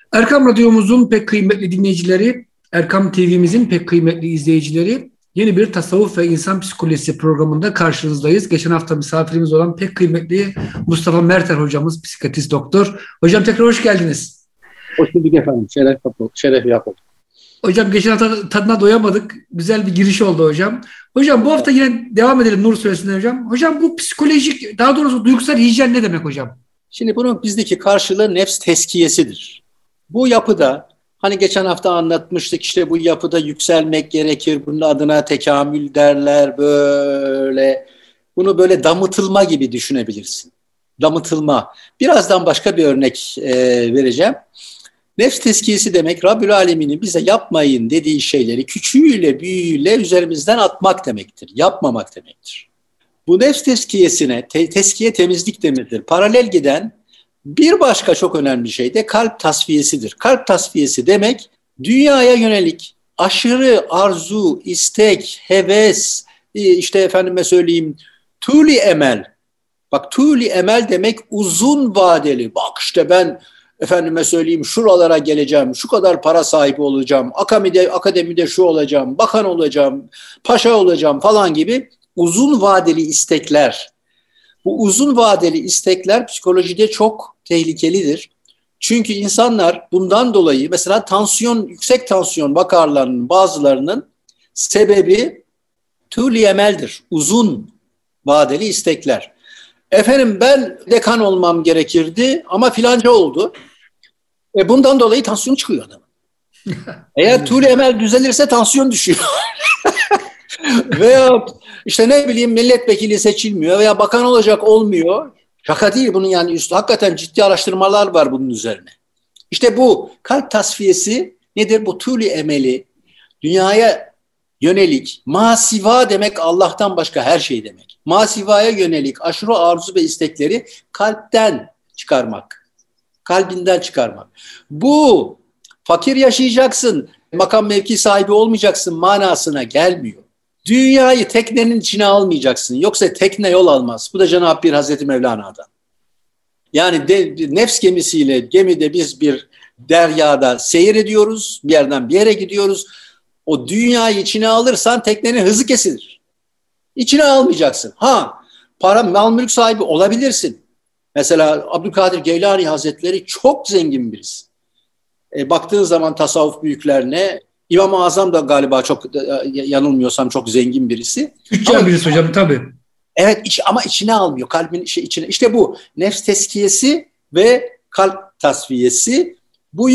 Erkam Radyomuzun pek kıymetli dinleyicileri, Erkam TV'mizin pek kıymetli izleyicileri, yeni bir tasavvuf ve insan psikolojisi programında karşınızdayız. Geçen hafta misafirimiz olan pek kıymetli Mustafa Merter hocamız, psikiyatrist doktor. Hocam tekrar hoş geldiniz. Hoş bulduk efendim. Şeref yapalım. Hocam geçen hafta tadına doyamadık. Güzel bir giriş oldu hocam. Hocam bu hafta yine devam edelim Nur Suresi'nden hocam. Hocam bu psikolojik, daha doğrusu duygusal hijyen ne demek hocam? Şimdi bunun bizdeki karşılığı nefs tezkiyesidir. Bu yapıda hani geçen hafta anlatmıştık, işte bu yapıda yükselmek gerekir. Bunun adına tekamül derler böyle. Bunu böyle damıtılma gibi düşünebilirsin. Damıtılma. Birazdan başka bir örnek vereceğim. Nefs tezkiyesi demek Rabbül Alemin'in bize yapmayın dediği şeyleri küçüğüyle büyüğüyle üzerimizden atmak demektir. Yapmamak demektir. Bu nefs tezkiyesine, tezkiye temizlik demektir. Paralel giden bir başka çok önemli şey de kalp tasfiyesidir. Kalp tasfiyesi demek dünyaya yönelik aşırı arzu, istek, heves, işte efendime söyleyeyim tuli emel. Bak tuli emel demek uzun vadeli. Bak işte ben efendime söyleyeyim şuralara geleceğim, şu kadar para sahibi olacağım, akademide şu olacağım, bakan olacağım, paşa olacağım falan gibi uzun vadeli istekler. Bu uzun vadeli istekler psikolojide çok tehlikelidir. Çünkü insanlar bundan dolayı mesela yüksek tansiyon vakalarının bazılarının sebebi tuli emeldir. Uzun vadeli istekler. Efendim ben dekan olmam gerekirdi ama filanca oldu. Bundan dolayı tansiyon çıkıyor adamın. Eğer tuli emel düzelirse tansiyon düşüyor. Veya işte ne bileyim milletvekili seçilmiyor veya bakan olacak olmuyor. Şaka değil bunun yani hakikaten ciddi araştırmalar var bunun üzerine. İşte bu kalp tasfiyesi nedir? Bu tuli emeli dünyaya yönelik masiva demek Allah'tan başka her şey demek. Masivaya yönelik aşırı arzu ve istekleri kalpten çıkarmak. Kalbinden çıkarmak. Bu fakir yaşayacaksın, makam mevki sahibi olmayacaksın manasına gelmiyor. Dünyayı teknenin içine almayacaksın. Yoksa tekne yol almaz. Bu da Cenab-ı Hak bir Hazreti Mevlana'dan. Yani nefs gemisiyle gemide biz bir deryada seyir ediyoruz. Bir yerden bir yere gidiyoruz. O dünyayı içine alırsan teknenin hızı kesilir. İçine almayacaksın. Para, mal mülk sahibi olabilirsin. Mesela Abdülkadir Geylani Hazretleri çok zengin birisi. Baktığın zaman tasavvuf büyüklerine İmam-ı Azam da galiba çok yanılmıyorsam çok zengin birisi. Tüccar birisi hocam tabii. Evet ama içine almıyor. Kalbin içine. İşte bu nefs tezkiyesi ve kalp tasfiyesi bu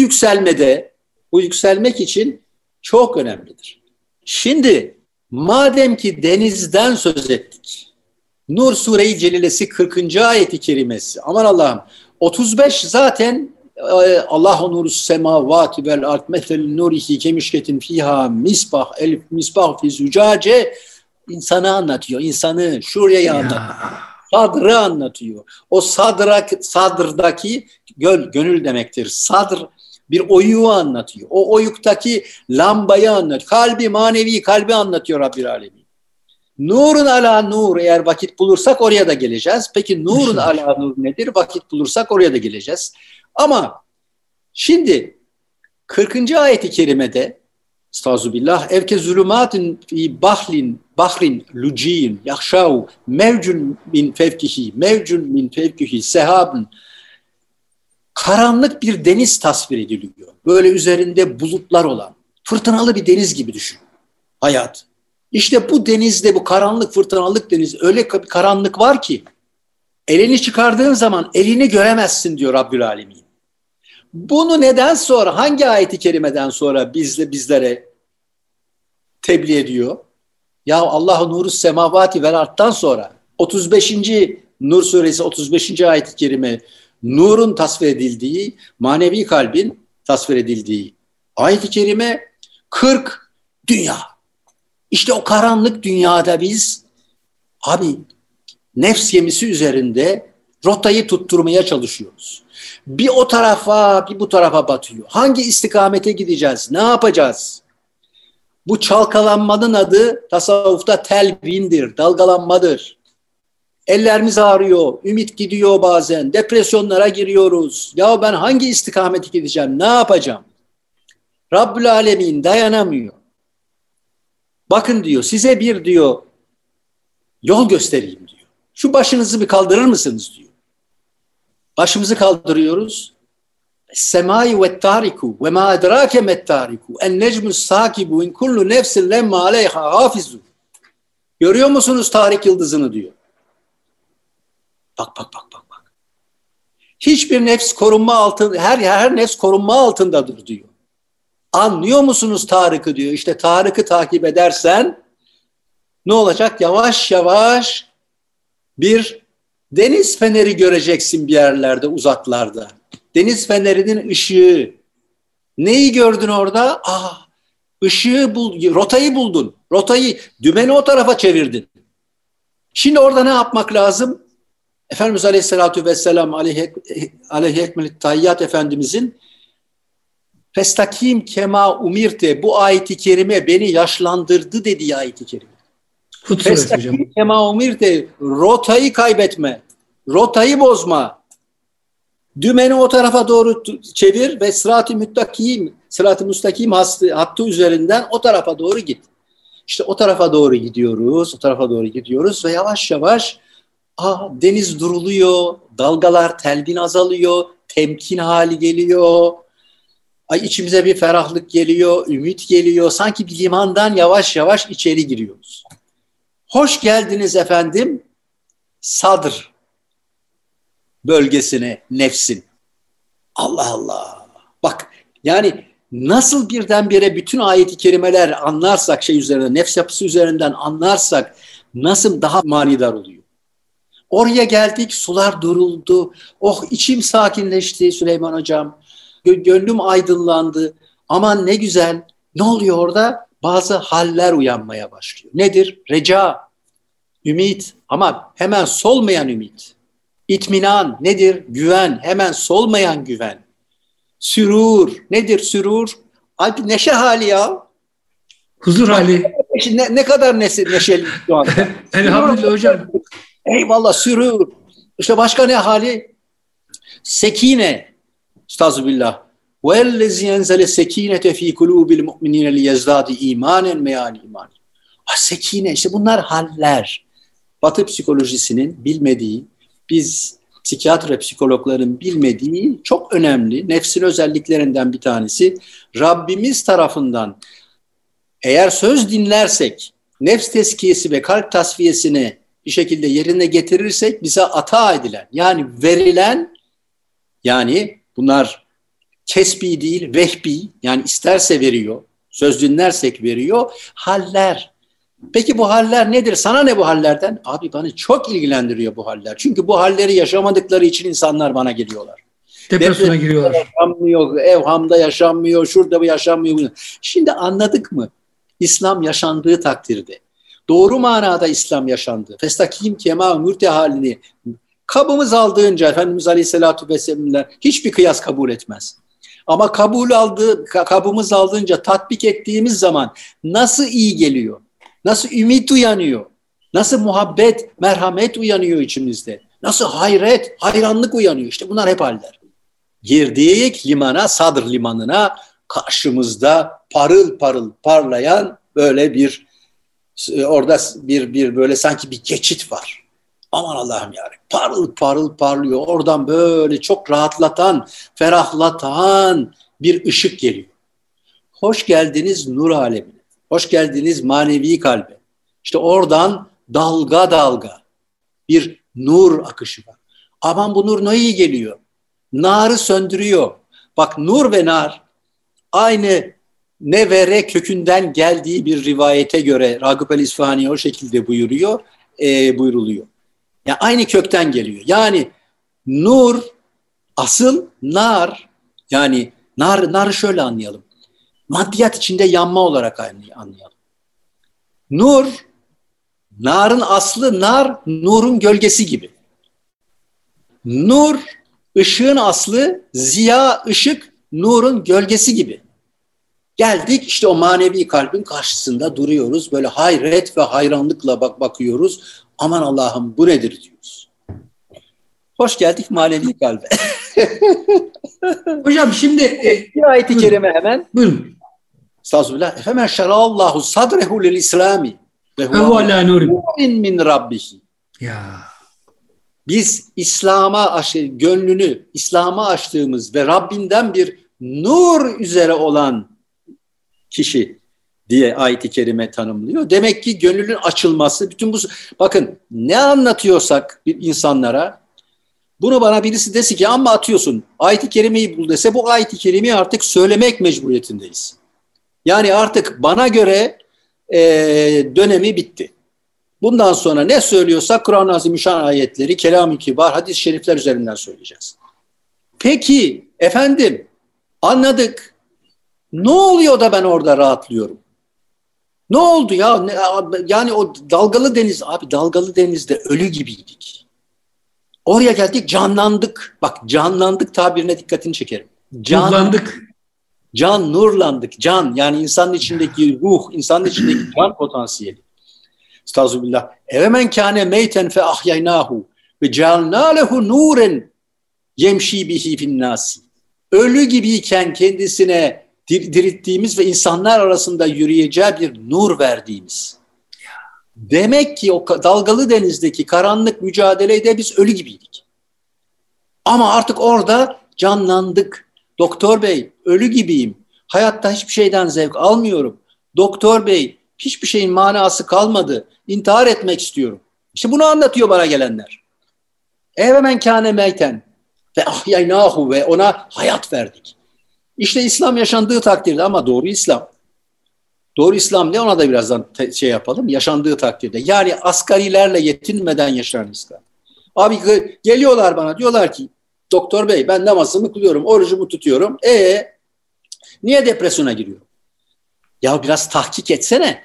yükselmek için çok önemlidir. Şimdi madem ki denizden söz ettik. Nur Sure-i Celilesi 40. ayeti kerimesi. Aman Allah'ım 35 zaten Allahu nuru semavati vel ard meselü nurihi kemişketin fiha misbah elif misbah fi zücace insanı anlatıyor. İnsanı şurayı anlatıyor. Sadrı anlatıyor. O sadırdaki gönül demektir. Sadr bir oyuğu anlatıyor. O oyuktaki lambayı anlatıyor. Kalbi, manevi kalbi anlatıyor Rabbil Alemin. Nurun ala nur, eğer vakit bulursak oraya da geleceğiz. Peki nurun ala nur nedir? Vakit bulursak oraya da geleceğiz. Ama şimdi 40. ayeti kerimede estağfirullah evke zulümatın fi bahrin luciyin yahşav mevcun min fevkihi sehabın, karanlık bir deniz tasvir ediliyor. Böyle üzerinde bulutlar olan fırtınalı bir deniz gibi düşün hayat. İşte bu denizde, bu karanlık fırtınalık deniz, öyle bir karanlık var ki elini çıkardığın zaman elini göremezsin diyor Rabbül Alemin. Bunu neden sonra, hangi ayeti kerimeden sonra bizlere tebliğ ediyor? Ya Allahu nuru semavati vel arttan sonra 35. Nur suresi 35. ayet-i kerime nurun tasvir edildiği, manevi kalbin tasvir edildiği ayet-i kerime 40 dünya. İşte o karanlık dünyada biz nefs gemisi üzerinde rotayı tutturmaya çalışıyoruz. Bir o tarafa bir bu tarafa batıyor. Hangi istikamete gideceğiz? Ne yapacağız? Bu çalkalanmanın adı tasavvufta telvindir, dalgalanmadır. Ellerimiz ağrıyor, ümit gidiyor bazen, depresyonlara giriyoruz. Ya ben hangi istikamete gideceğim, ne yapacağım? Rabbül Alemin dayanamıyor. Bakın diyor, size bir diyor yol göstereyim diyor. Şu başınızı bir kaldırır mısınız diyor. Başımızı kaldırıyoruz. Semai ve tariku ve ma edrake met tariku en necmus sakibu in kullu nefsin lemma aleyha hafizu. Görüyor musunuz Tarik yıldızını diyor. Bak. Hiçbir nefs korunma altında, her nefs korunma altındadır diyor. Anlıyor musunuz Tarık'ı diyor. İşte Tarık'ı takip edersen ne olacak? Yavaş yavaş bir deniz feneri göreceksin bir yerlerde, uzaklarda. Deniz fenerinin ışığı. Neyi gördün orada? Işığı rotayı buldun. Dümeni o tarafa çevirdin. Şimdi orada ne yapmak lazım? Efendimiz Aleyhisselatü Vesselam aleyhi ekmelit tahiyyat Efendimizin Festakim kema umirte, bu ayeti kerime beni yaşlandırdı dediği ayeti kerime. Festakim kema umirte, rotayı kaybetme, rotayı bozma. Dümeni o tarafa doğru çevir ve sırat-ı müstakim hattı üzerinden o tarafa doğru git. İşte o tarafa doğru gidiyoruz ve yavaş yavaş deniz duruluyor, dalgalar, telvin azalıyor, temkin hali geliyor. İçimize bir ferahlık geliyor, ümit geliyor. Sanki bir limandan yavaş yavaş içeri giriyoruz. Hoş geldiniz efendim sadr bölgesine, nefsin. Allah Allah. Bak yani nasıl birdenbire bütün ayet-i kerimeler anlarsak üzerinden, nefs yapısı üzerinden anlarsak nasıl daha manidar oluyor. Oraya geldik, sular duruldu. İçim sakinleşti Süleyman Hocam. Gönlüm aydınlandı. Aman ne güzel. Ne oluyor orada? Bazı haller uyanmaya başlıyor. Nedir? Reca, ümit ama hemen solmayan ümit. İtminan nedir? Güven, hemen solmayan güven. Sürur, nedir sürur? Abi neşe hali ya. Huzur hali. Ne kadar neşeli şu anda. Elhamdülillah hocam. Eyvallah sürür. İşte başka ne hali? Sekine. Estağfirullah. وَاَلَّذِي يَنْزَلَ السَّك۪ينَةَ ف۪ي قُلُوبِ الْمُؤْمِنِينَ لِيَزْدَادِ اِيمَانًا مَيَانِ iman. Sekine, işte bunlar haller. Batı psikolojisinin bilmediği, biz psikiyatr ve psikologların bilmediği çok önemli nefsin özelliklerinden bir tanesi. Rabbimiz tarafından eğer söz dinlersek, nefs tezkiyesi ve kalp tasfiyesini bir şekilde yerine getirirsek bize ata edilen, yani verilen, yani bunlar kesbi değil, vehbi, yani isterse veriyor, söz dinlersek veriyor, haller. Peki bu haller nedir? Sana ne bu hallerden? Abi bana çok ilgilendiriyor bu haller. Çünkü bu halleri yaşamadıkları için insanlar bana geliyorlar. Depresyona giriyorlar. Yaşanmıyor, evhamda yaşanmıyor, şurada bu yaşanmıyor. Şimdi anladık mı? İslam yaşandığı takdirde, doğru manada İslam yaşandı. Festakim kema mürte halini kabımız aldığınca Efendimiz Aleyhisselatü Vesselam'la hiçbir kıyas kabul etmez. Ama kabımız aldığınca tatbik ettiğimiz zaman nasıl iyi geliyor? Nasıl ümit uyanıyor? Nasıl muhabbet, merhamet uyanıyor içimizde? Nasıl hayret, hayranlık uyanıyor? İşte bunlar hep haller. Girdik limana, Sadr limanına, karşımızda parıl parıl parlayan böyle bir, orada bir böyle sanki bir geçit var. Aman Allah'ım yarabbim, parıl parıl parlıyor. Oradan böyle çok rahatlatan, ferahlatan bir ışık geliyor. Hoş geldiniz nur alemine. Hoş geldiniz manevi kalbe. İşte oradan dalga dalga bir nur akışı var. Aman bu nur ne iyi geliyor. Narı söndürüyor. Bak nur ve nar aynı nevere kökünden geldiği bir rivayete göre Ragıp el-İsfahani o şekilde buyruluyor. Yani aynı kökten geliyor. Yani nur, asıl nar, yani narı şöyle anlayalım. Maddiyat içinde yanma olarak anlayalım. Nur, narın aslı nar, nurun gölgesi gibi. Nur, ışığın aslı ziya, ışık, nurun gölgesi gibi. Geldik işte o manevi kalbin karşısında duruyoruz. Böyle hayret ve hayranlıkla bakıyoruz. Aman Allah'ım bu nedir diyoruz. Hoş geldik manevi kalbe. Hocam şimdi bir ayet-i kerime hemen. Buyurun. Estağfirullah. Hemen şerallahu sadrehu lil İslami ve huve nurin min rabbihi. Ya. Biz İslam'a gönlünü İslam'a açtığımız ve Rabbinden bir nur üzere olan kişi diye ayet-i kerime tanımlıyor. Demek ki gönlünün açılması, bütün bu, bakın ne anlatıyorsak bir insanlara, bunu bana birisi dese ki amma atıyorsun, ayet-i kerimeyi bul dese, bu ayet-i kerimeyi artık söylemek mecburiyetindeyiz. Yani artık bana göre dönemi bitti. Bundan sonra ne söylüyorsak Kur'an-ı Azimüşşan ayetleri, kelam-ı kibar, hadis-i şerifler üzerinden söyleyeceğiz. Peki efendim, anladık. Ne oluyor da ben orada rahatlıyorum? Ne oldu ya? Yani o dalgalı deniz, abi dalgalı denizde ölü gibiydik. Oraya geldik, canlandık. Bak, canlandık tabirine dikkatini çekerim. Nurlandık. Can, nurlandık. Can, yani insanın içindeki ruh, insanın içindeki can potansiyeli. Estağfirullah. Evemen kâne meyten fe ahyaynâhu ve cealnâ lehu nûren yemşî bihi finnâsi. Ölü gibiyken kendisine dirilttiğimiz ve insanlar arasında yürüyeceği bir nur verdiğimiz. Demek ki o dalgalı denizdeki karanlık mücadelede biz ölü gibiydik. Ama artık orada canlandık. Doktor bey, ölü gibiyim. Hayatta hiçbir şeyden zevk almıyorum. Doktor bey, hiçbir şeyin manası kalmadı. İntihar etmek istiyorum. İşte bunu anlatıyor bana gelenler. Evemen kâne meyten ve ahyaynâhu, ve ona hayat verdik. İşte İslam yaşandığı takdirde, ama doğru İslam. Doğru İslam ne, ona da birazdan yapalım. Yaşandığı takdirde. Yani asgarilerle yetinmeden yaşanan İslam. Abi geliyorlar bana, diyorlar ki doktor bey, ben namazımı kılıyorum, orucumu tutuyorum. Niye depresyona giriyorum? Ya biraz tahkik etsene.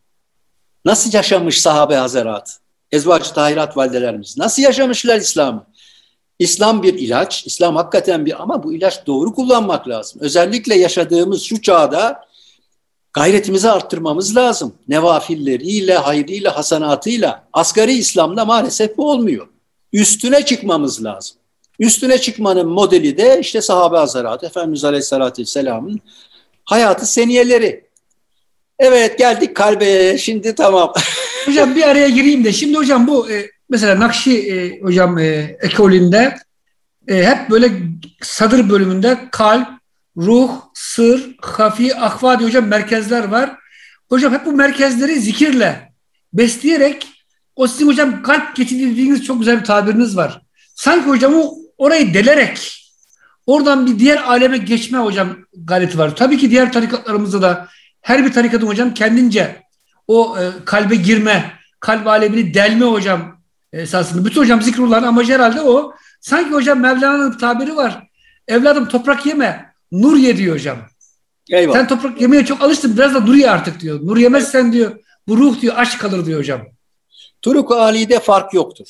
Nasıl yaşamış sahabe hazarat, ezvac-ı tahirat validelerimiz? Nasıl yaşamışlar İslam'ı? İslam bir ilaç, İslam hakikaten bir, ama bu ilaç doğru kullanmak lazım. Özellikle yaşadığımız şu çağda gayretimizi arttırmamız lazım. Nevafilleriyle, hayrıyla, hasanatıyla. Asgari İslam'da maalesef bu olmuyor. Üstüne çıkmamız lazım. Üstüne çıkmanın modeli de işte sahabe hazarat, Efendimiz Aleyhisselatü Vesselam'ın hayatı seniyeleri. Evet, geldik kalbe. Şimdi tamam. Hocam bir araya gireyim de. Şimdi hocam bu mesela Nakşi hocam ekolünde hep böyle sadır bölümünde kalp, ruh, sır, hafi, ahva diye hocam merkezler var. Hocam hep bu merkezleri zikirle besleyerek, o sizin hocam kalp geçidi dediğiniz çok güzel bir tabiriniz var. Sanki hocam orayı delerek oradan bir diğer aleme geçme hocam gayreti var. Tabii ki diğer tarikatlarımızda da her bir tarikatın hocam kendince o kalbe girme, kalp alemini delme hocam esasında. Bütün hocam zikrullahın amacı herhalde o. Sanki hocam Mevlana'nın tabiri var. Evladım toprak yeme, nur ye diyor hocam. Eyvallah. Sen toprak yemeye çok alıştın, biraz da nur ye artık diyor. Nur yemezsen diyor, bu ruh diyor aç kalır diyor hocam. Turuk-u Ali'de fark yoktur.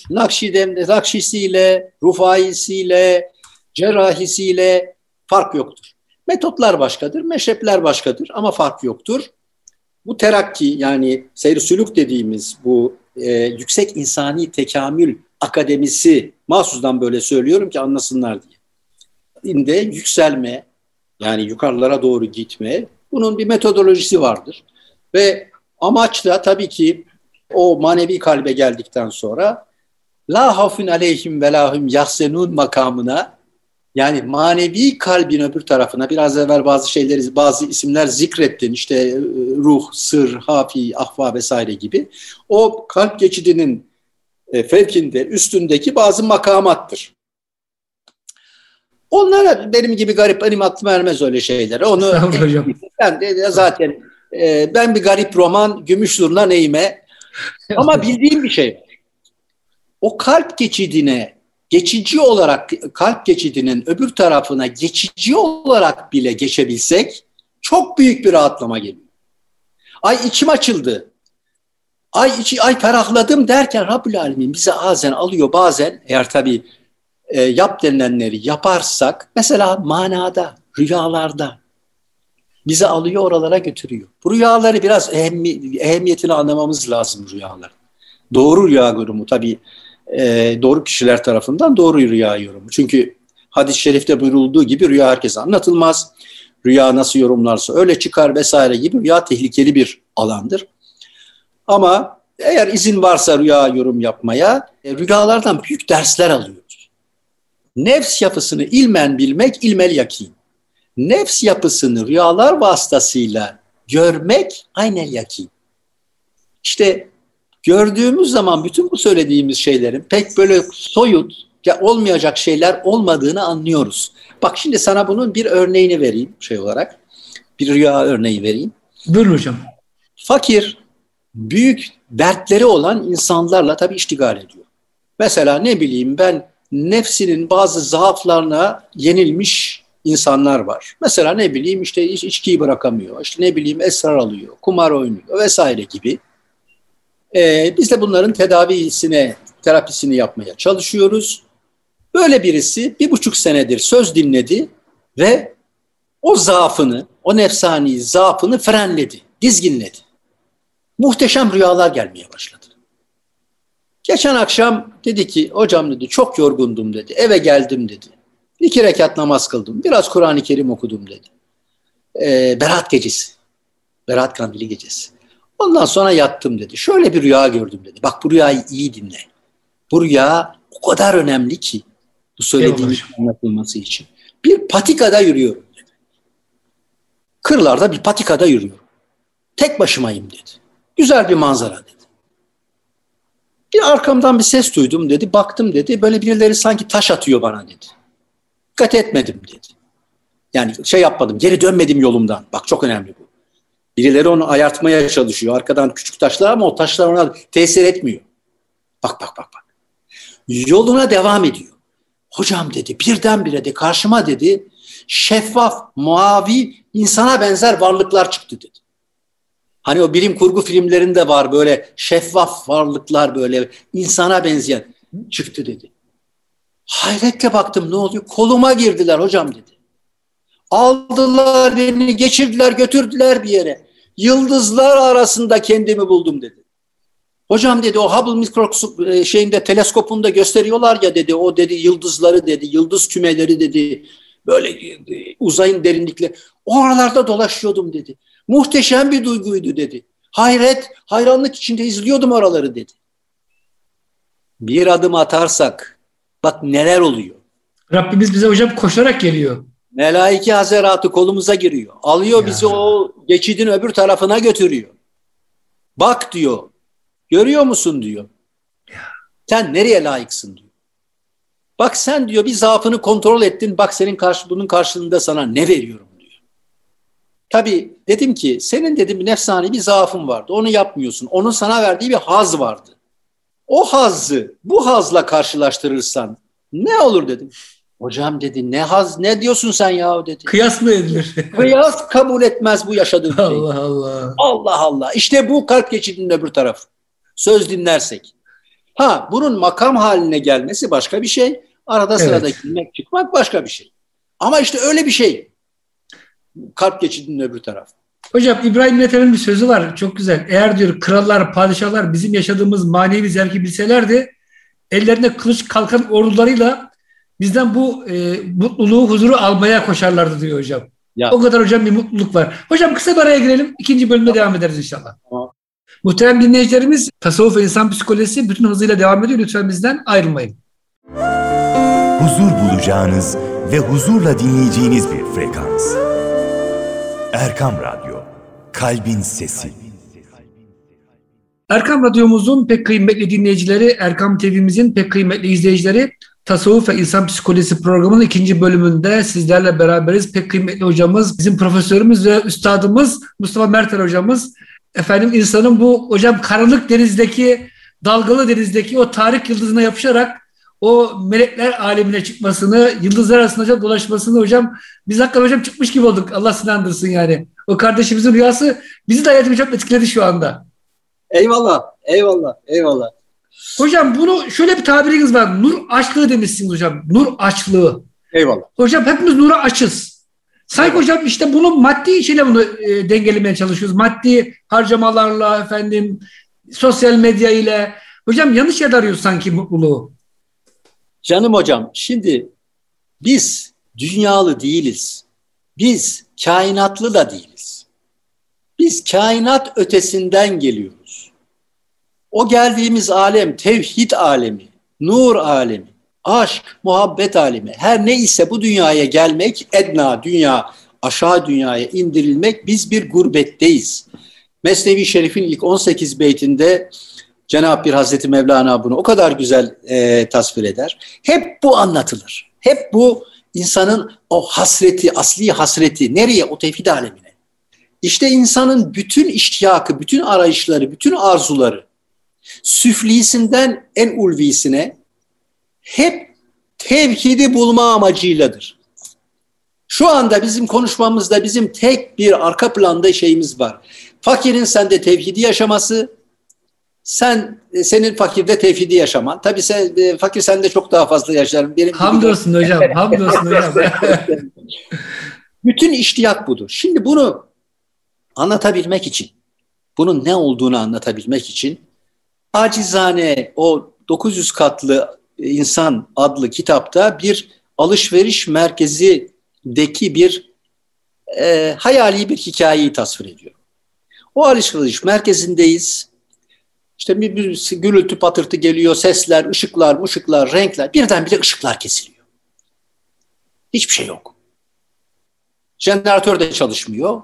Nakşisiyle, Rufaisiyle, Cerrahisiyle fark yoktur. Metotlar başkadır, meşrepler başkadır ama fark yoktur. Bu terakki, yani seyr-i sülük dediğimiz bu yüksek insani tekamül akademisi, mahsusdan böyle söylüyorum ki anlasınlar diye. İnde yükselme, yani yukarılara doğru gitme, bunun bir metodolojisi vardır. Ve amaç da tabii ki o manevi kalbe geldikten sonra la hafun aleyhim ve lahum yahsenun makamına, yani manevi kalbin öbür tarafına, biraz evvel bazı isimler zikrettin, işte ruh, sır, hafi, ahva vesaire gibi, o kalp geçidinin fevkinde, üstündeki bazı makamattır. Onlara benim gibi garip, benim aklıma ermez öyle şeylere. Onu ben de zaten ben bir garip roman, gümüş zurna neyime, ama bildiğim bir şey var. O kalp geçidine geçici olarak, kalp geçidinin öbür tarafına geçici olarak bile geçebilsek çok büyük bir rahatlama geliyor. Ay içim açıldı, ay ferahladım derken Rabbül Alemin bize bazen alıyor, bazen eğer tabii yap denilenleri yaparsak, mesela manada, rüyalarda bizi alıyor, oralara götürüyor. Bu rüyaları biraz ehemmiyetini anlamamız lazım, rüyalar. Doğru rüya yorumu tabii doğru kişiler tarafından doğru rüya yorumu. Çünkü hadis-i şerifte buyurulduğu gibi rüya herkese anlatılmaz. Rüya nasıl yorumlarsa öyle çıkar vesaire gibi rüya tehlikeli bir alandır. Ama eğer izin varsa rüya yorum yapmaya rüyalardan büyük dersler alıyoruz. Nefs yapısını ilmen bilmek ilmel yakin. Nefs yapısını rüyalar vasıtasıyla görmek aynel yakin. İşte gördüğümüz zaman bütün bu söylediğimiz şeylerin pek böyle soyut, olmayacak şeyler olmadığını anlıyoruz. Bak şimdi sana bunun bir örneğini vereyim olarak. Bir rüya örneği vereyim. Buyurun hocam. Fakir, büyük dertleri olan insanlarla tabii iştigal ediyor. Mesela ne bileyim ben nefsinin bazı zaaflarına yenilmiş insanlar var. Mesela ne bileyim işte içkiyi bırakamıyor, işte ne bileyim esrar alıyor, kumar oynuyor vesaire gibi. Biz de bunların terapisini yapmaya çalışıyoruz. Böyle birisi 1,5 senedir söz dinledi ve o zaafını, o nefsani zaafını frenledi, dizginledi. Muhteşem rüyalar gelmeye başladı. Geçen akşam dedi ki, hocam dedi çok yorgundum dedi, eve geldim dedi. 2 rekat namaz kıldım, biraz Kur'an-ı Kerim okudum dedi. Berat gecesi, Berat Kandili gecesi. Ondan sonra yattım dedi. Şöyle bir rüya gördüm dedi. Bak bu rüyayı iyi dinle. Bu rüya o kadar önemli ki bu söylediğimiz anlatılması için. Bir patikada yürüyorum dedi. Kırlarda bir patikada yürüyorum. Tek başımayım dedi. Güzel bir manzara dedi. Bir arkamdan bir ses duydum dedi. Baktım dedi. Böyle birileri sanki taş atıyor bana dedi. Dikkat etmedim dedi. Yani yapmadım. Geri dönmedim yolumdan. Bak çok önemli bu. Birileri onu ayartmaya çalışıyor. Arkadan küçük taşlar ama o taşlar ona tesir etmiyor. Bak. Yoluna devam ediyor. Hocam dedi birdenbire de karşıma dedi şeffaf, mavi, insana benzer varlıklar çıktı dedi. Hani o bilim kurgu filmlerinde var böyle şeffaf varlıklar böyle insana benzeyen çıktı dedi. Hayretle baktım ne oluyor? Koluma girdiler hocam dedi. Aldılar beni, geçirdiler, götürdüler bir yere. Yıldızlar arasında kendimi buldum dedi. Hocam dedi o Hubble mikroskop teleskopunda gösteriyorlar ya dedi. O dedi yıldızları dedi, yıldız kümeleri dedi. Böyle uzayın derinlikleri. Oralarda dolaşıyordum dedi. Muhteşem bir duyguydu dedi. Hayranlık içinde izliyordum oraları dedi. Bir adım atarsak bak neler oluyor. Rabbimiz bize hocam koşarak geliyor. Melaike hazaratı kolumuza giriyor. Alıyor bizi o geçidin öbür tarafına götürüyor. Bak diyor. Görüyor musun diyor. Sen nereye layıksın diyor. Bak sen diyor bir zaafını kontrol ettin. Bak bunun karşılığında sana ne veriyorum diyor. Tabii dedim ki senin dedim nefsani bir zaafın vardı. Onu yapmıyorsun. Onun sana verdiği bir haz vardı. O hazzı bu hazla karşılaştırırsan ne olur dedim. Hocam dedi ne haz ne diyorsun sen ya dedi. Kıyas mı edilir? Kıyas kabul etmez bu yaşadığın şey. Allah Allah. Allah Allah. İşte bu kalp geçidinin öbür tarafı. Söz dinlersek. Bunun makam haline gelmesi başka bir şey. Arada sırada girmek çıkmak başka bir şey. Ama işte öyle bir şey. Kalp geçidinin öbür tarafı. Hocam İbrahim Nether'in bir sözü var. Çok güzel. Eğer diyor krallar, padişahlar bizim yaşadığımız manevi zevki bilselerdi ellerinde kılıç kalkan ordularıyla bizden bu mutluluğu, huzuru almaya koşarlardı diyor hocam. Ya. O kadar hocam bir mutluluk var. Hocam kısa bir araya girelim. 2. bölümde devam ederiz inşallah. Tamam. Muhterem dinleyicilerimiz, Tasavvuf ve İnsan Psikolojisi bütün hızıyla devam ediyor. Lütfen bizden ayrılmayın. Huzur bulacağınız ve huzurla dinleyeceğiniz bir frekans. Erkam Radyo, Kalbin Sesi. Erkam Radyomuzun pek kıymetli dinleyicileri, Erkam TV'mizin pek kıymetli izleyicileri, Tasavvuf ve İnsan Psikolojisi programının 2. bölümünde sizlerle beraberiz. Pek kıymetli hocamız, bizim profesörümüz ve üstadımız Mustafa Mertel hocamız. Efendim insanın bu hocam karanlık denizdeki, dalgalı denizdeki o tarih yıldızına yapışarak o melekler alemine çıkmasını, yıldızlar arasında dolaşmasını hocam biz hakikaten hocam çıkmış gibi olduk. Allah sinandırsın yani. O kardeşimizin rüyası bizi de hayatımı çok etkiledi şu anda. Eyvallah. Hocam bunu şöyle bir tabiriniz var. Nur açlığı demişsiniz hocam. Nur açlığı. Eyvallah. Hocam hepimiz nura açız. Sanki hocam işte bunu maddi içiyle bunu dengelemeye çalışıyoruz. Maddi harcamalarla sosyal medya ile Hocam yanlış yerde arıyoruz sanki mutluluğu. Canım hocam, şimdi biz dünyalı değiliz. Biz kainatlı da değiliz. Biz kainat ötesinden geliyoruz. O geldiğimiz alem tevhid alemi, nur alemi, aşk, muhabbet alemi. Her ne ise bu dünyaya gelmek, edna dünya, aşağı dünyaya indirilmek, biz bir gurbetteyiz. Mesnevi Şerif'in ilk 18 beytinde Cenab-ı Bir Hazreti Mevlana bunu o kadar güzel tasvir eder. Hep bu anlatılır. Hep bu insanın o hasreti, asli hasreti nereye? O tevhid alemine. İşte insanın bütün iştiyakı, bütün arayışları, bütün arzuları süflisinden en ulvisine hep tevhidi bulma amacıyladır. Şu anda bizim konuşmamızda bizim tek bir arka planda şeyimiz var. Fakirin sende tevhidi yaşaması, senin fakirde tevhidi yaşaman. Tabii fakir sende çok daha fazla yaşar. Hamdolsun hocam, hamdolsun hocam. Bütün iştiyak budur. Şimdi bunu anlatabilmek için, bunun ne olduğunu anlatabilmek için acizane o 900 katlı İnsan adlı kitapta bir alışveriş merkezindeki bir hayali bir hikayeyi tasvir ediyor. O alışveriş merkezindeyiz. İşte bir gürültü patırtı geliyor, sesler, ışıklar, renkler. Birdenbire ışıklar kesiliyor. Hiçbir şey yok. Jeneratör de çalışmıyor.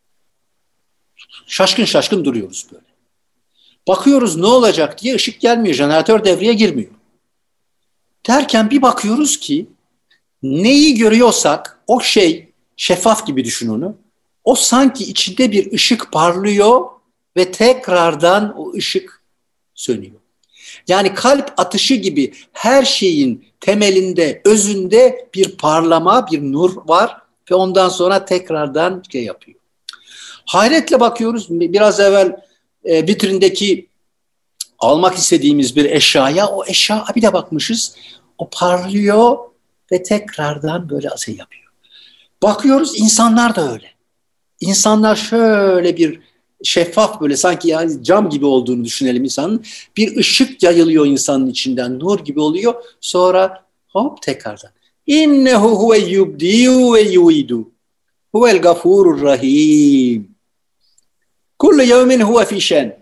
Şaşkın duruyoruz böyle. Bakıyoruz ne olacak diye, ışık gelmiyor, jeneratör devreye girmiyor. Derken bir bakıyoruz ki neyi görüyorsak o şey şeffaf gibi düşün onu. O sanki içinde bir ışık parlıyor ve tekrardan o ışık sönüyor. Yani kalp atışı gibi her şeyin temelinde, özünde bir parlama, bir nur var ve ondan sonra tekrardan şey yapıyor. Hayretle bakıyoruz. Biraz evvel vitrindeki almak istediğimiz bir eşyaya, o eşya bir de bakmışız. O parlıyor ve tekrardan böyle şey yapıyor. Bakıyoruz, insanlar da öyle. İnsanlar şöyle bir şeffaf, böyle sanki yani cam gibi olduğunu düşünelim insanın. Bir ışık yayılıyor insanın içinden, nur gibi oluyor. Sonra hop tekrardan. İnnehu huve yubdiu ve yuidu. Huvel gafurur rahim. Kullu yevmin huve fişen.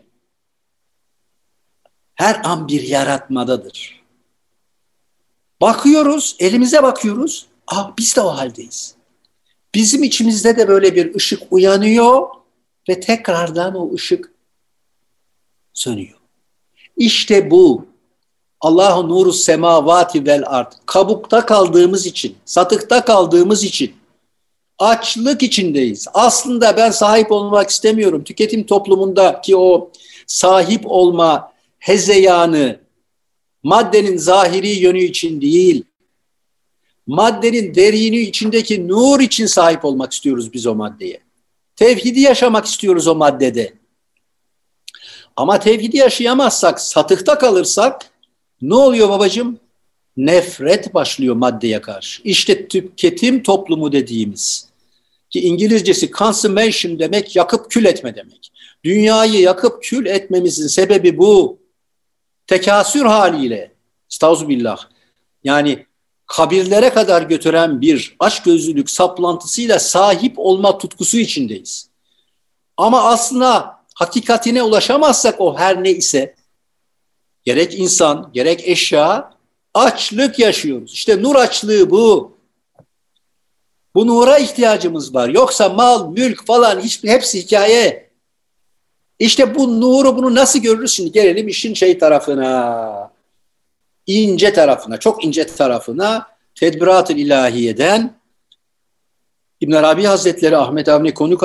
Her an bir yaratmadadır. Bakıyoruz, elimize bakıyoruz. Biz de o haldeyiz. Bizim içimizde de böyle bir ışık uyanıyor ve tekrardan o ışık sönüyor. İşte bu Allahu nuru semavati vel ard. Kabukta kaldığımız için, satıkta kaldığımız için, açlık içindeyiz. Aslında ben sahip olmak istemiyorum. Tüketim toplumundaki o sahip olma hezeyanı maddenin zahiri yönü için değil, maddenin derini içindeki nur için sahip olmak istiyoruz biz o maddeye. Tevhidi yaşamak istiyoruz o maddede. Ama tevhidi yaşayamazsak, satıkta kalırsak ne oluyor babacığım? Nefret başlıyor maddeye karşı. İşte tüketim toplumu dediğimiz, ki İngilizcesi consummation demek, yakıp kül etme demek. Dünyayı yakıp kül etmemizin sebebi bu. Tekasür haliyle, estağfurullah, yani kabirlere kadar götüren bir açgözlülük saplantısıyla sahip olma tutkusu içindeyiz. Ama aslında hakikatine ulaşamazsak o her ne ise, gerek insan, gerek eşya, açlık yaşıyoruz. İşte nur açlığı bu. Bu nura ihtiyacımız var. Yoksa mal, mülk falan hepsi hikaye. İşte bu nuru, bunu nasıl görürüz? Şimdi gelelim işin şey tarafına. İnce tarafına, çok ince tarafına. Tedbirat-ı İlahiye'den İbn Arabi Hazretleri, Ahmet Avni Konuk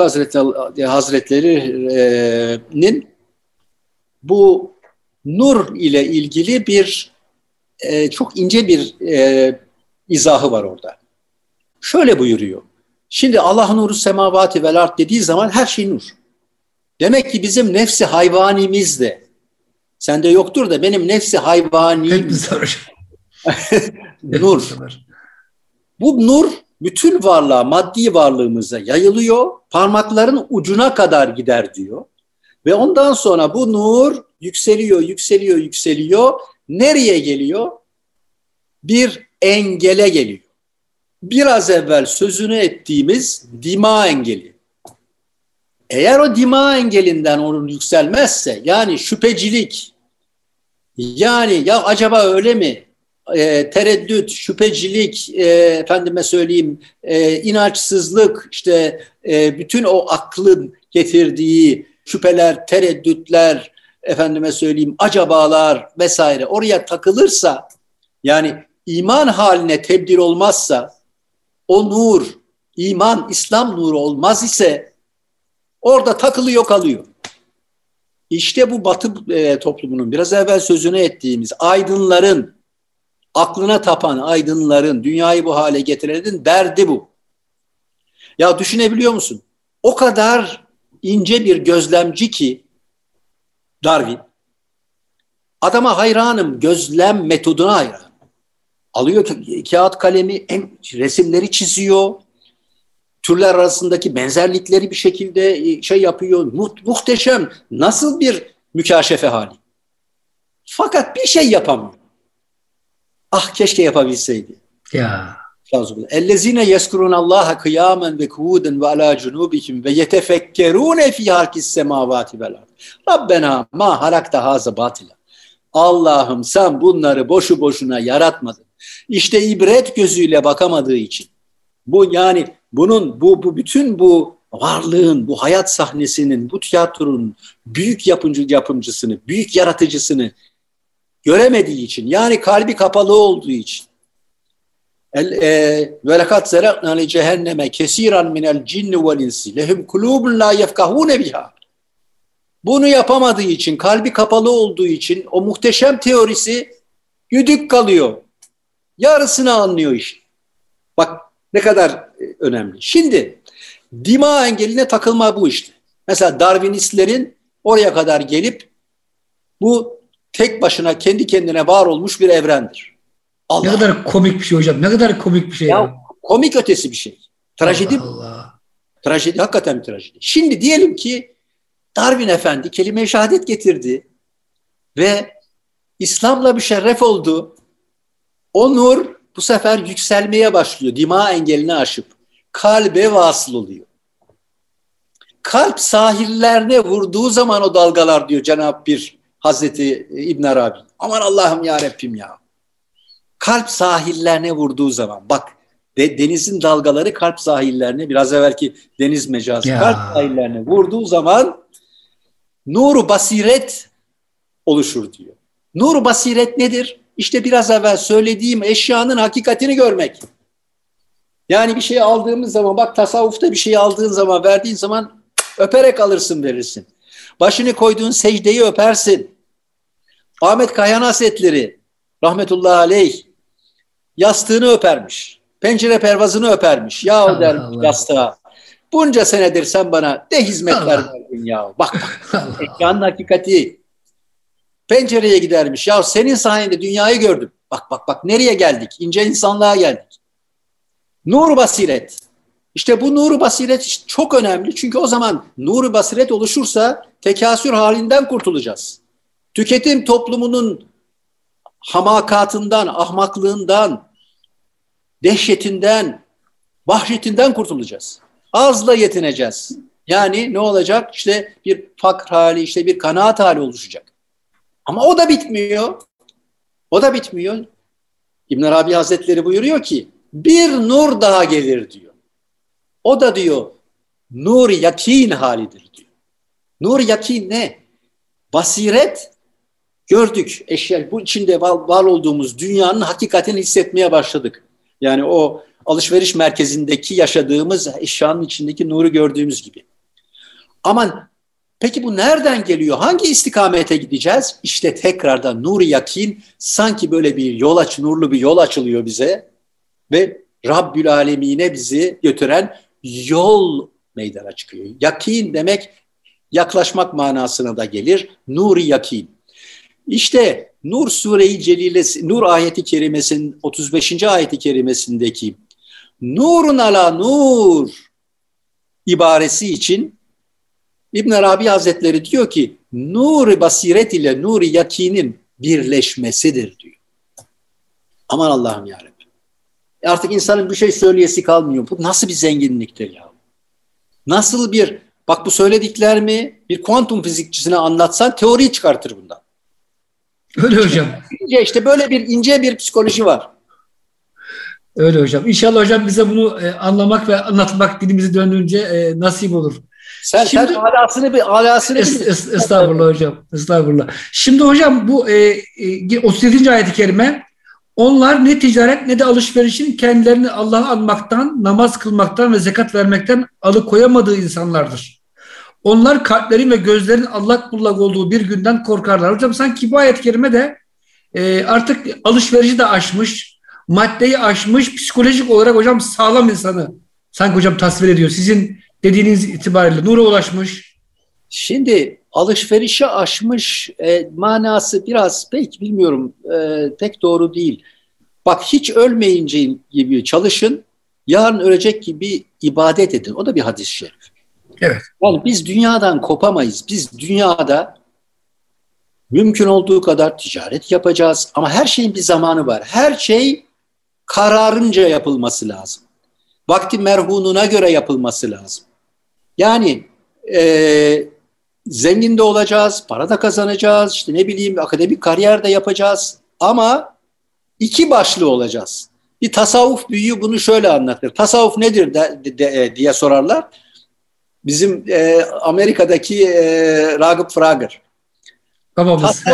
Hazretleri'nin bu nur ile ilgili bir çok ince bir izahı var orada. Şöyle buyuruyor. Şimdi Allah nuru semavati vel ard dediği zaman her şey nur. Demek ki bizim nefsi hayvanimiz de, sende yoktur da benim nefsi hayvanim nur. Bu nur bütün varlığa, maddi varlığımıza yayılıyor, parmakların ucuna kadar gider diyor. Ve ondan sonra bu nur yükseliyor, yükseliyor, yükseliyor. Nereye geliyor? Bir engele geliyor. Biraz evvel sözünü ettiğimiz dima engeli. Eğer o dima engelinden onun yükselmezse, yani şüphecilik, yani ya acaba öyle mi? Tereddüt, şüphecilik, efendime söyleyeyim, inançsızlık, işte bütün o aklın getirdiği şüpheler, tereddütler, efendime söyleyeyim, acabalar vesaire oraya takılırsa, yani iman haline tebdil olmazsa, o nur, iman, İslam nuru olmaz ise orada takılıyor kalıyor. İşte bu Batı toplumunun biraz evvel sözünü ettiğimiz aydınların, aklına tapan aydınların, dünyayı bu hale getirenin derdi bu. Ya düşünebiliyor musun? O kadar ince bir gözlemci ki Darwin. Adama hayranım, gözlem metoduna hayranım. Alıyor kağıt kalemi, resimleri çiziyor. Türler arasındaki benzerlikleri bir şekilde şey yapıyor. Muhteşem. Nasıl bir mükaşefe hali. Fakat bir şey yapamıyor. Ah keşke yapabilseydi. Ya. Ellezine yezkurunallaha kıyamen ve kuuden ve ala cunubihim ve yetefekkerune fi halkis semavati vel ard. Rabbena ma halakta haza batila. Allah'ım sen bunları boşu boşuna yaratmadın. İşte ibret gözüyle bakamadığı için. Bu yani bunun bu bütün bu varlığın, bu hayat sahnesinin, bu tiyatronun büyük yapımcısını, büyük yaratıcısını göremediği için, yani kalbi kapalı olduğu için. Ve lekad zerakna li cehenneme kesiran minel cinni vel insi lehum kulubun la yefkahune biha. Bunu yapamadığı için, kalbi kapalı olduğu için o muhteşem teorisi güdük kalıyor. Yarısını anlıyor işte. Bak ne kadar önemli. Şimdi dima engeline takılma bu işte. Mesela Darwinistlerin oraya kadar gelip bu tek başına kendi kendine var olmuş bir evrendir. Allah. Ne kadar komik bir şey hocam. Ne kadar komik bir şey. Ya, komik ötesi bir şey. Trajedi. Allah Allah. Trajedi, hakikaten bir trajedi. Şimdi diyelim ki Darwin Efendi kelime-i şehadet getirdi ve İslam'la müşerref oldu. O nur bu sefer yükselmeye başlıyor. Dima engelini aşıp kalbe vasıl oluyor. Kalp sahillerine vurduğu zaman o dalgalar diyor Cenab-ı Bir Hazreti İbn Arabi. Aman Allah'ım ya Rabbim ya. Kalp sahillerine vurduğu zaman bak denizin dalgaları kalp sahillerine, biraz evvelki deniz mecazı kalp sahillerine vurduğu zaman nuru basiret oluşur diyor. Nuru basiret nedir? İşte biraz evvel söylediğim eşyanın hakikatini görmek. Yani bir şey aldığımız zaman, bak tasavvufta bir şey aldığın zaman, verdiğin zaman öperek alırsın, verirsin. Başını koyduğun secdeyi öpersin. Ahmet Kayhan Hazretleri rahmetullahi aleyh yastığını öpermiş. Pencere pervazını öpermiş. Yahu dermiş yastığa. Bunca senedir sen bana ne hizmetler verdin ya. Bak ekranın hakikati. Pencereye gidermiş. Ya senin sayende dünyayı gördüm. Bak nereye geldik? İnce insanlığa geldik. Nur basiret. İşte bu nur basiret çok önemli. Çünkü o zaman nur basiret oluşursa tekasür halinden kurtulacağız. Tüketim toplumunun hamakatından, ahmaklığından, dehşetinden, vahşetinden kurtulacağız. Azla yetineceğiz. Yani ne olacak? İşte bir fakr hali, işte bir kanaat hali oluşacak. Ama o da bitmiyor. O da bitmiyor. İbn Arabi Hazretleri buyuruyor ki bir nur daha gelir diyor. O da diyor nur yakin halidir diyor. Nur yakin ne? Basiret, gördük eşya, bu içinde var olduğumuz dünyanın hakikatini hissetmeye başladık. Yani o alışveriş merkezindeki yaşadığımız eşyanın içindeki nuru gördüğümüz gibi. Ama peki bu nereden geliyor? Hangi istikamete gideceğiz? İşte tekrardan nur-i yakin, sanki böyle bir nurlu bir yol açılıyor bize ve Rabbül Alemine bizi götüren yol meydana çıkıyor. Yakin demek yaklaşmak manasına da gelir. Nur-i yakin. İşte Nur Sure-i Celilesi, Nur ayeti kerimesinin 35. ayeti kerimesindeki nurun ala nur ibaresi için İbn Arabi Hazretleri diyor ki nur-i basiret ile nur-i yakinin birleşmesidir diyor. Aman Allah'ım yarabbim. Artık insanın bir şey söyleyesi kalmıyor. Bu nasıl bir zenginliktir ya? Nasıl bir, bak bu söylediklerimi bir kuantum fizikçisine anlatsan teoriyi çıkartır bundan. Öyle hocam. İşte böyle bir ince bir psikoloji var. Öyle hocam. İnşallah hocam bize bunu anlamak ve anlatmak dilimizi döndüğünce nasip olur. Sen alasını Estağfurullah hocam. Estağfurullah. Şimdi hocam bu 37. ayet-i kerime, onlar ne ticaret ne de alışverişin kendilerini Allah'ı anmaktan, namaz kılmaktan ve zekat vermekten alıkoyamadığı insanlardır. Onlar kalplerin ve gözlerin allak bullak olduğu bir günden korkarlar. Hocam sanki bu ayet-i kerime de artık alışverişi de aşmış, maddeyi aşmış, psikolojik olarak hocam sağlam insanı sanki hocam tasvir ediyor. Sizin dediğiniz itibariyle nura ulaşmış. Şimdi alışverişi aşmış manası biraz pek bilmiyorum, pek doğru değil. Bak, hiç ölmeyince gibi çalışın, yarın ölecek gibi ibadet edin. O da bir hadis-i şerif. Evet. Yani biz dünyadan kopamayız. Biz dünyada mümkün olduğu kadar ticaret yapacağız. Ama her şeyin bir zamanı var. Her şey kararınca yapılması lazım. Vakti merhununa göre yapılması lazım. Yani zengin de olacağız, para da kazanacağız, işte ne bileyim akademik kariyer de yapacağız. Ama iki başlı olacağız. Bir tasavvuf büyüğü bunu şöyle anlatır. Tasavvuf nedir diye sorarlar. Bizim Amerika'daki Ragıp Frager. Babamız.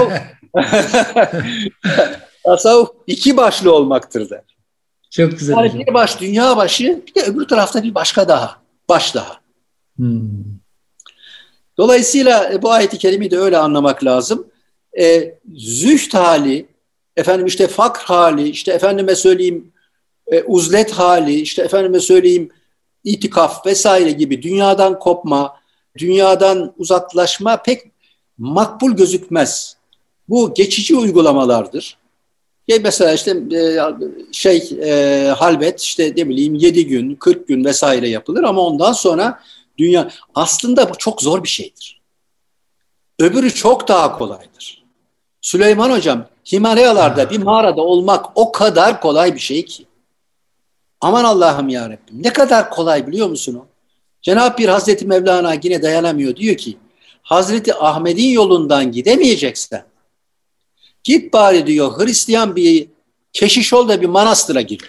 Tasavvuf iki başlı olmaktır der. Çok güzel. Yani bir baş dünya başı, bir de öbür tarafta bir başka daha. Baş daha. Dolayısıyla bu ayet-i kerimeyi de öyle anlamak lazım. Zühd hali, efendim işte fakr hali, işte efendime söyleyeyim uzlet hali, işte efendime söyleyeyim itikaf vesaire gibi dünyadan kopma, dünyadan uzaklaşma pek makbul gözükmez. Bu geçici uygulamalardır. Mesela işte halvet işte ne bileyim 7 gün, 40 gün vesaire yapılır ama ondan sonra dünya aslında bu çok zor bir şeydir. Öbürü çok daha kolaydır. Süleyman Hocam, Himalayalarda bir mağarada olmak o kadar kolay bir şey ki. Aman Allah'ım yarabbim, ne kadar kolay biliyor musun o? Cenab-ı Bir Hazreti Mevlana yine dayanamıyor, diyor ki Hazreti Ahmet'in yolundan gidemeyeceksen git bari diyor Hristiyan bir keşiş ol da bir manastıra gir.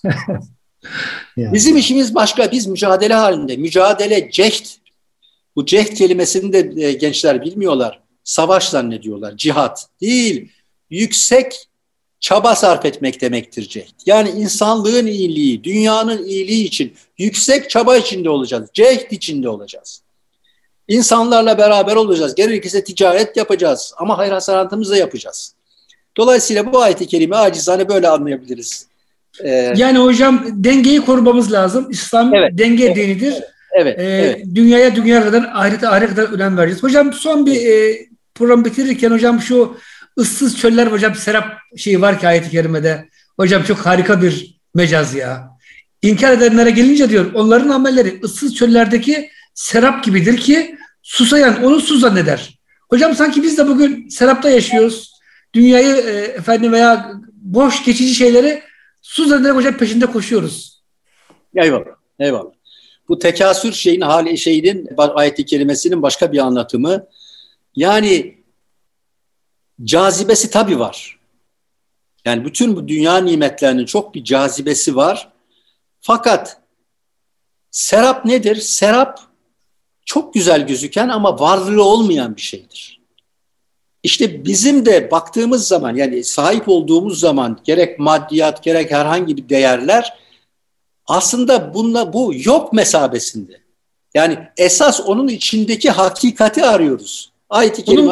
Bizim işimiz başka, biz mücadele halinde. Mücadele cehd. Bu cehd kelimesini de gençler bilmiyorlar. Savaş zannediyorlar. Cihat değil. Yüksek çaba sarf etmek demektir cehd. Yani insanlığın iyiliği, dünyanın iyiliği için yüksek çaba içinde olacağız. Cehd içinde olacağız. İnsanlarla beraber olacağız. Gerekirse ticaret yapacağız. Ama hayır hasenatımızı da yapacağız. Dolayısıyla bu ayet-i kerime acizane böyle anlayabiliriz. Yani hocam dengeyi korumamız lazım. İslam denge dinidir. Evet. Dünyaya kadar, ahirete kadar önem vereceğiz. Hocam son bir program bitirirken hocam şu ıssız çöller hocam serap şeyi var ki ayet-i kerimede. Hocam çok harika bir mecaz ya. İnkar edenlere gelince diyor onların amelleri ıssız çöllerdeki serap gibidir ki susayan onu su zanneder. Hocam sanki biz de bugün serapta yaşıyoruz. Dünyayı veya boş geçici şeyleri su zannederek hocam peşinde koşuyoruz. Eyvallah. Bu tekasür şeyinin ayet-i kerimesinin başka bir anlatımı. Yani cazibesi tabii var. Yani bütün bu dünya nimetlerinin çok bir cazibesi var. Fakat serap nedir? Serap çok güzel gözüken ama varlığı olmayan bir şeydir. İşte bizim de baktığımız zaman yani sahip olduğumuz zaman gerek maddiyat gerek herhangi bir değerler aslında bu yok mesabesinde. Yani esas onun içindeki hakikati arıyoruz. Ayet-i kerime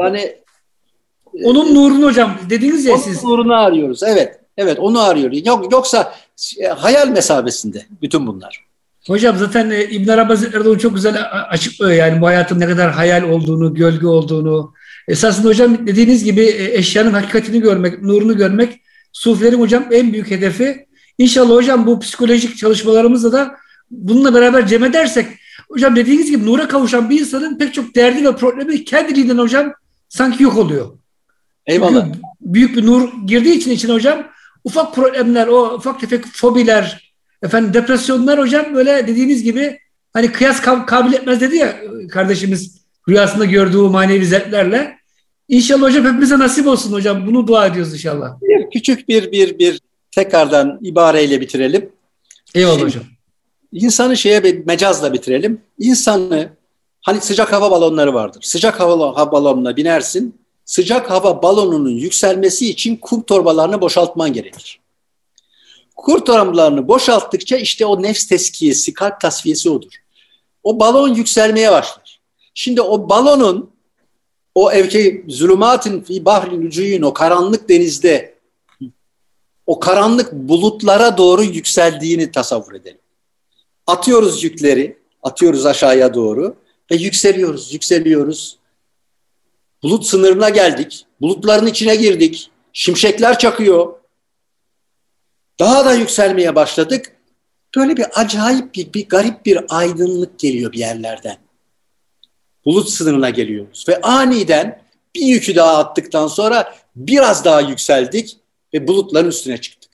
onun nurunu hocam dediniz ya siz. Onun nurunu arıyoruz. Evet onu arıyoruz. Yoksa hayal mesabesinde bütün bunlar. Hocam zaten İbn Arabi Hazretleri onu çok güzel açıklıyor yani bu hayatın ne kadar hayal olduğunu, gölge olduğunu. Esasında hocam dediğiniz gibi eşyanın hakikatini görmek, nurunu görmek sufilerin hocam en büyük hedefi. İnşallah hocam bu psikolojik çalışmalarımızla da bununla beraber cem edersek Hocam dediğiniz gibi nura kavuşan bir insanın pek çok derdi ve problemi kendiliğinden hocam sanki yok oluyor. Eyvallah. Çünkü büyük bir nur girdiği için içine hocam ufak problemler, o ufak tefek fobiler, depresyonlar hocam böyle dediğiniz gibi hani kıyas kabul etmez dedi ya kardeşimiz rüyasında gördüğü manevi zevklerle. İnşallah hocam hepimize nasip olsun hocam. Bunu dua ediyoruz inşallah. Küçük bir tekrardan ibareyle bitirelim. Eyvallah hocam. İnsanı mecazla bitirelim. İnsanı hani sıcak hava balonları vardır. Sıcak hava balonuna binersin. Sıcak hava balonunun yükselmesi için kum torbalarını boşaltman gerekir. Kum torbalarını boşalttıkça işte o nefs teskiyesi, kalp tasfiyesi odur. O balon yükselmeye başlar. Şimdi o balonun o zulümatin fi bahri nücüyün, o karanlık denizde o karanlık bulutlara doğru yükseldiğini tasavvur edelim. Atıyoruz yükleri, atıyoruz aşağıya doğru ve yükseliyoruz. Bulut sınırına geldik. Bulutların içine girdik. Şimşekler çakıyor. Daha da yükselmeye başladık. Böyle bir acayip bir garip bir aydınlık geliyor bir yerlerden. Bulut sınırına geliyoruz ve aniden bir yükü daha attıktan sonra biraz daha yükseldik ve bulutların üstüne çıktık.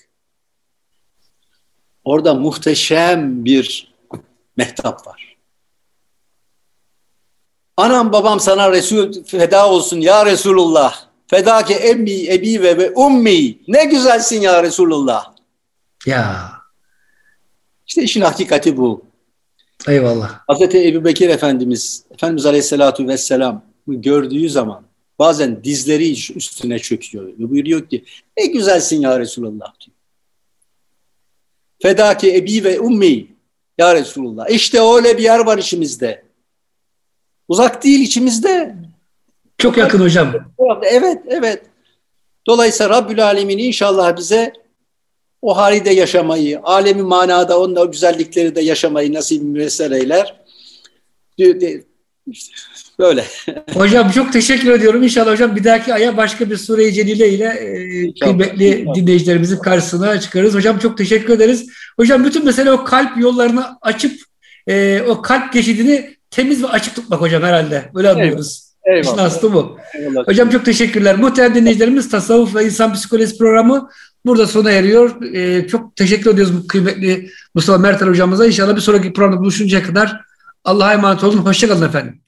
Orada muhteşem bir mehtap var. Anam babam sana Resul feda olsun ya Resulullah. Fedake emmi, ebi ve ummi. Ne güzelsin ya Resulullah. Ya. İşte işin hakikati bu. Eyvallah. Hazreti Ebubekir Efendimiz Aleyhisselatü Vesselam gördüğü zaman bazen dizleri üstüne çöküyor. Ve buyuruyor ki ne güzelsin ya Resulullah diyor. Fedake ebi ve ummi ya Resulullah. İşte öyle bir yer var içimizde. Uzak değil, içimizde. Çok yakın hocam. Evet. Dolayısıyla Rabbül Alemin inşallah bize o halde yaşamayı, alemi manada onun o güzellikleri de yaşamayı nasip müyesser eyler. İşte böyle. Hocam çok teşekkür ediyorum. İnşallah hocam bir dahaki aya başka bir Sure-i Celile ile kıymetli dinleyicilerimizin karşısına çıkarız. Hocam çok teşekkür ederiz. Hocam bütün mesele o kalp yollarını açıp o kalp geçidini temiz ve açık tutmak hocam herhalde. Böyle anlıyoruz. İşin aslı bu. Eyvallah. Hocam çok teşekkürler. Muhterem dinleyicilerimiz Tasavvuf ve İnsan Psikolojisi programı burada sona eriyor. Çok teşekkür ediyoruz bu kıymetli Mustafa Mertel hocamıza. İnşallah bir sonraki programda buluşuncaya kadar Allah'a emanet olun. Hoşçakalın efendim.